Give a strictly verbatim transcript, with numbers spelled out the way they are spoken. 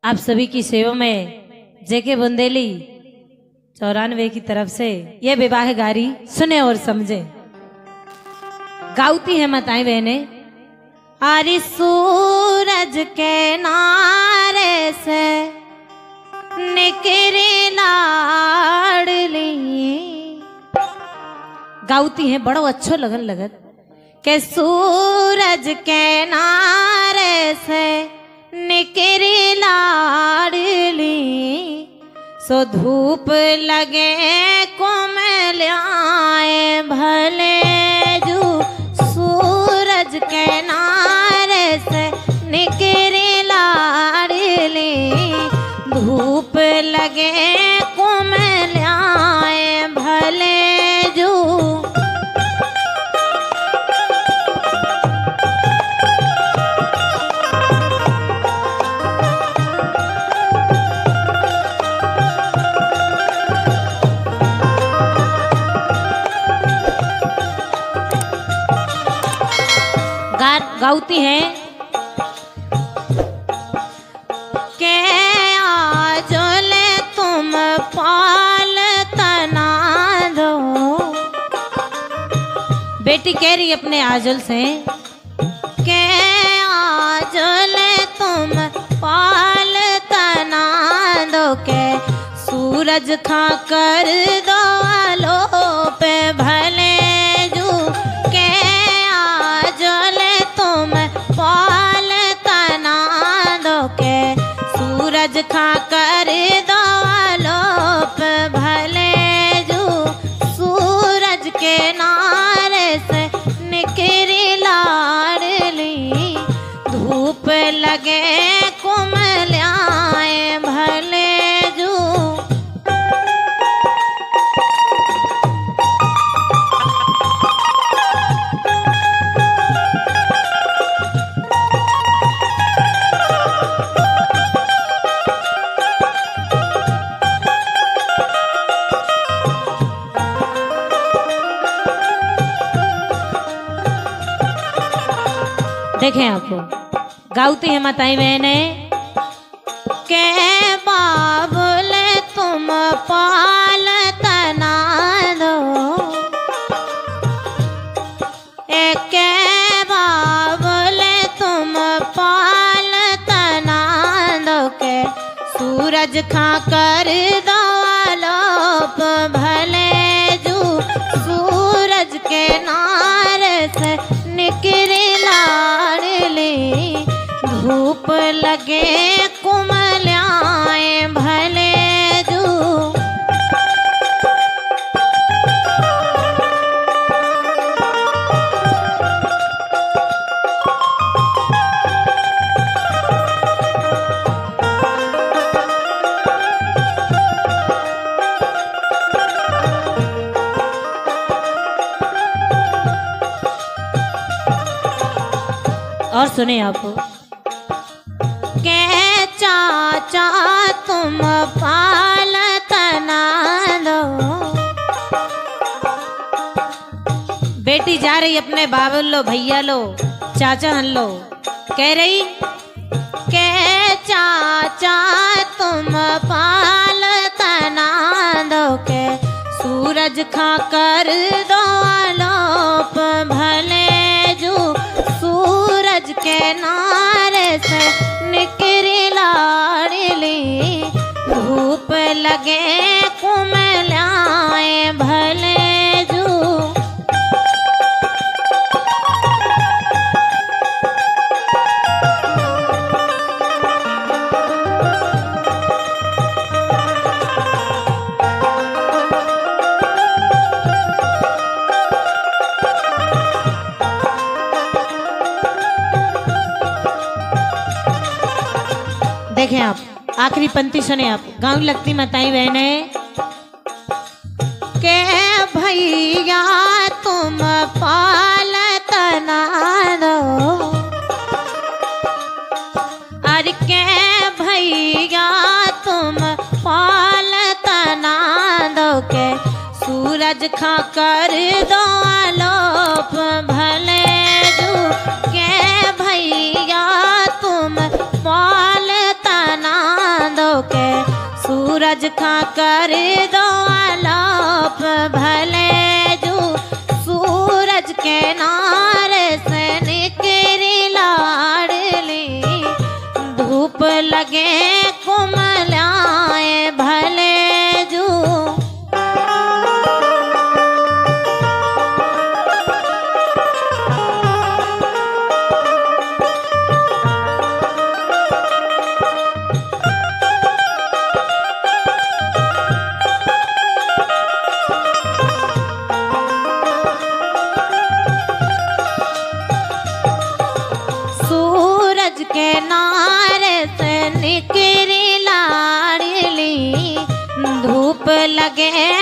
आप सभी की सेवा में जेके बुंदेली चौरानवे की तरफ से ये विवाह गारी सुने और समझे। गाउती है माताएं बहनें। हरि सूरज के नारे से निकरी लाडली, गाउती है बड़ो अच्छो लगन लगत के सूरज के नारे से निकरी लाडली, सो धूप लगे कोमल्याए भले जू, सूरज के नारे से निकरी लाडली, धूप लगे कोमल्याए भले जू। गाउती है के आजोले तुम पाल तना दो। बेटी कह रही अपने आजल से के आजोले तुम पाल तना दो, के सूरज खा कर दो आलो पे भले जू, के आजोले तुम पाल तना दो, के सूरज खा कर दो आलोप भले जू, सूरज के नारे से निकरी लाडली, धूप लगे कुमल्याए भले जू। देखें आपको गाउती है माताएं बहनें के बाबुल तुम पाल तना दो, एक बाबुल तुम पाल तना दो, के सूरज खा कर दो आलोप भले जू, सूरज के नारे से निकरी लाडली, धूप लगे कुमल्याए भले जू। और सुने आपको के चाचा तुम पाल तना दो। बेटी जा रही अपने बाबल लो भैया लो चाचा हन लो, कह रही के चाचा तुम पाल तना दो, के सूरज खा कर दो आलोप भले जू, सूरज के नारे से निकरी लाडली, धूप लगे कुमल्याए भले जू। देखें आप आखिरी पंक्ति सुने आप। गाँव लगती माताएं बहनें के भैया तुम पाल तना दो, अरे के भैया तुम पाल तना दो, के सूरज खा कर दो आलोप भले जू, के भैया तुम पाल तना सूरज खा कर दो आलाप भले जो सूरज के नारे से निकरी लाडली धूप लगे कुमलाए भले जो सूरज के नारे से निकरी लाडली धूप लगे